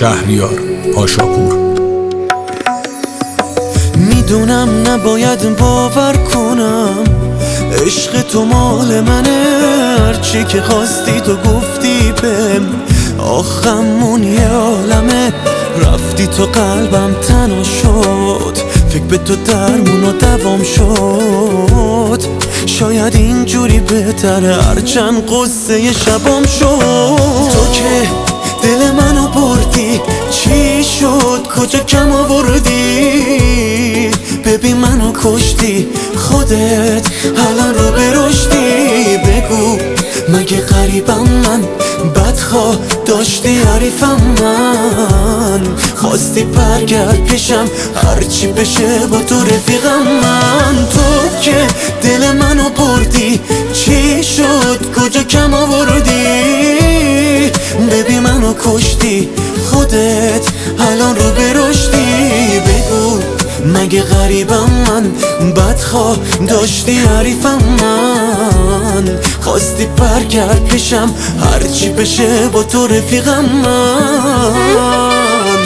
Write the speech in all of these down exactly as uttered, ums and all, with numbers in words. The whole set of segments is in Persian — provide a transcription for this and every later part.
شهریار پاشاپور. میدونم نباید باور کنم عشق تو مال منه، هرچی که خواستی تو گفتی بهم، آخمون یه عالمه. رفتی تو قلبم تنها شد، فکر به تو درمون و دوام شد. شاید اینجوری بهتره هرچند قصه شبام شد. تو که دل منو بردی، چی شد کجا کم آوردی؟ ببین منو کشتی خودت، الان رو برشتی. بگو مگه غریبم من، بدخواه داشتی حریفم من. خواستی برگرد پیشم هرچی بشه با تو رفیقم من. تو که دل منو بردی، چی شد کجا کم آوردی؟ ببین منو کشتی خودت، الان رو برشتی. بگو مگه غریبم من، بدخواه داشتی حریفم من. خواستی برگرد پیشم هرچی بشه با تو رفیقم من.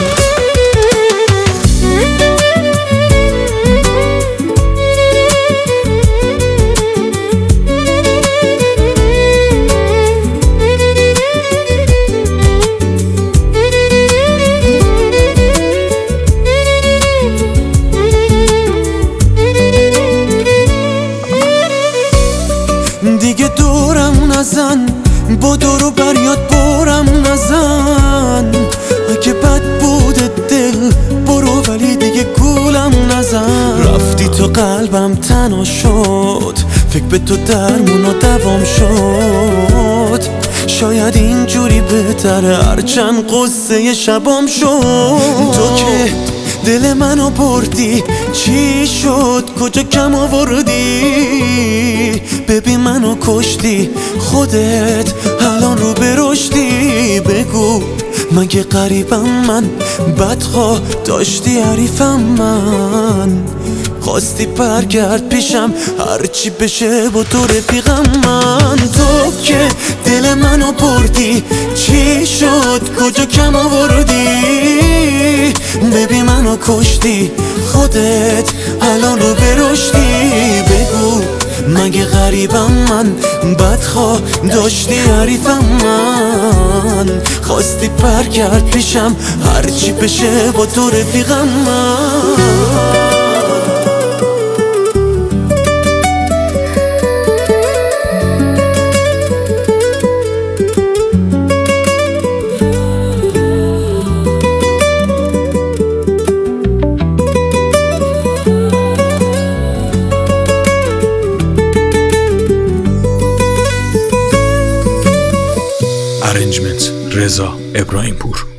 دیگه دورم نزن، با دورو بریاد بورم نزن. اگه بد بوده دل برو، ولی دیگه گولم نزن. رفتی تو قلبم تنها شد، فکر به تو درمون و دوام شد. شاید اینجوری بهتره هرچند قصه شبام شد. تو که دل منو بردی، چی شد کجا کم آوردی؟ ببین منو کشتی خودت، الان رو برشتی. بگو مگه غریبم من، بدخواه داشتی حریفم من. خواستی برگرد پیشم هرچی بشه با تو رفیقم من. تو که دل منو بردی، چی شد کجا کم آوردی؟ ببین منو کشتی خودت، الان رو برشتی. بگو مگه غریبم من، بدخواه داشتی حریفم من. خواستی برگرد پیشم هرچی بشه با تو رفیقم من. ارنجمنت رضا ابراهیم پور.